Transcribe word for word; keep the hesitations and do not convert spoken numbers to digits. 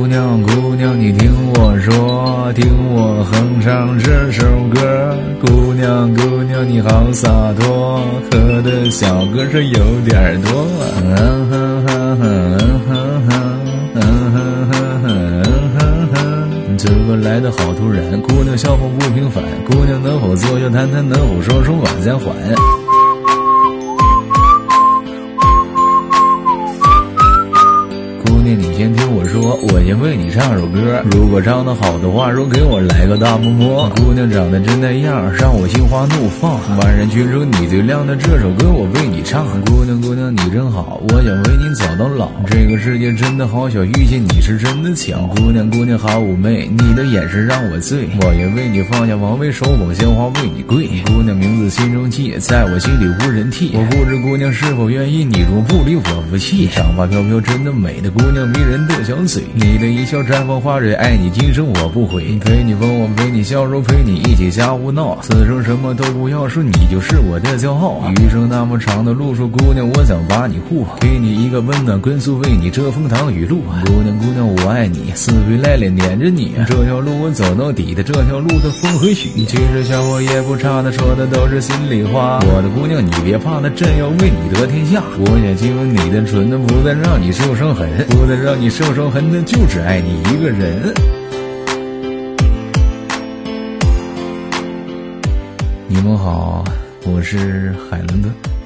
娘姑娘你听我说，听我哼唱这首歌。姑娘姑娘你好洒脱，喝的小歌是有点多。嗯哼哼哼哼哼嗯哼哼哼哼哼，这个来的好突然，姑娘相逢不平凡，姑娘能否坐下谈谈，能否说说晚暂缓。你先听我说，我先为你唱首歌，如果唱得好的话，说给我来个大摸摸。姑娘长得真那样，让我心花怒放，万人群中你最亮的这首歌我为你唱。姑娘姑娘你真好，我想为你走到老，这个世界真的好小，遇见你是真的巧。姑娘姑娘好妩媚，你的眼神让我醉，我也为你放下王位，手捧鲜花为你跪。姑娘名字心中记，在我心里无人替，我不知姑娘是否愿意，你若不离我不弃。长发飘飘真的美的姑娘，迷人的小嘴，你的一笑绽放花蕊，爱你今生我不悔。陪你疯，我陪你笑，容陪你一起瞎胡闹，此生什么都不要，说你就是我的骄傲。余生那么长的路，说姑娘我想把你护，给你一个温暖归宿，为你遮风挡雨露。姑娘姑娘我爱你，死皮赖脸黏着你，这条路我走到底的，这条路的风和雨。其实小我也不差的，说的都是心里话。我的姑娘你别怕，那朕要为你得天下。我想亲吻你的唇，不再让你受伤痕，不再让你受伤痕的，就只爱你一个人。你们好，我是海伦哥。